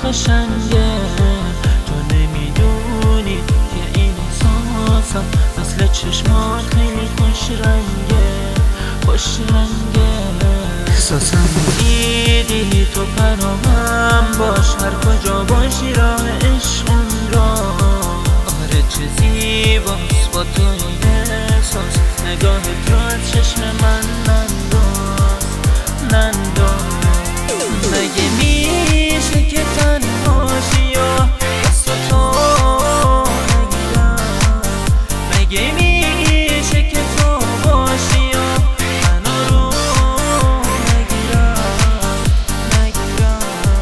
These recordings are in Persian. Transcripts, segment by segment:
قشنگه. تو نمیدونی که این احساسم مثل چشمات خیلی خوش رنگه، خوش رنگه. احساسم دیدی تو پناهم باش، هر کجا باشی راه عشق اون را. آره چه زیباست با تو این احساس، نگاهت را از چشم من ننداز، ننداز. مگه میشه که تنهاشی یا دست تو نگیرم؟ مگه میشه که تو باشی یا منو رو نگیرم، نگیرم؟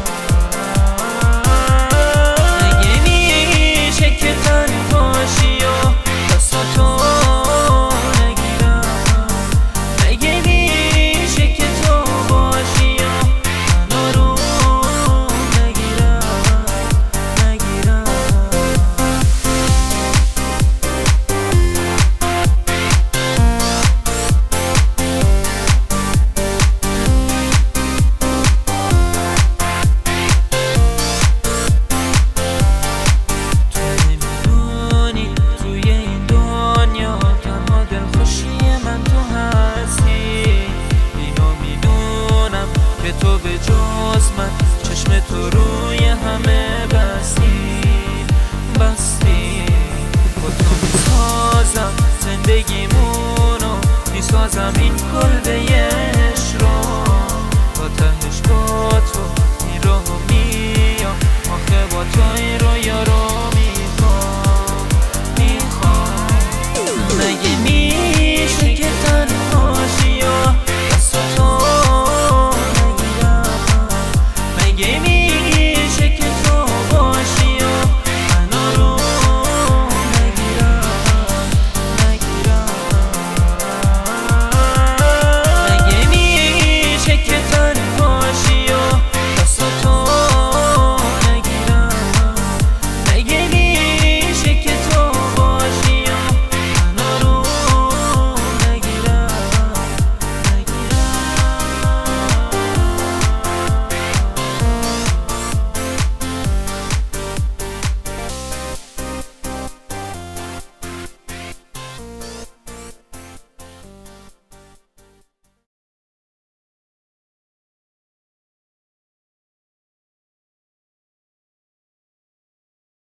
مگه میشه که تنهاشی یا دست تو نگیرم؟ مگه میشه که تو باشی یا منو رو نگیرم، نگیرم؟ توی این دنیا تنها دلخوشی من تو هستی. اینو میدونم که تو به جز من چشم تو روی همه بستی، بستی. با تو میسازم زندگیمونو، میسازم این کلبه عشق رو. تا تهش با تو این راهو میام، آخه با تو این رویا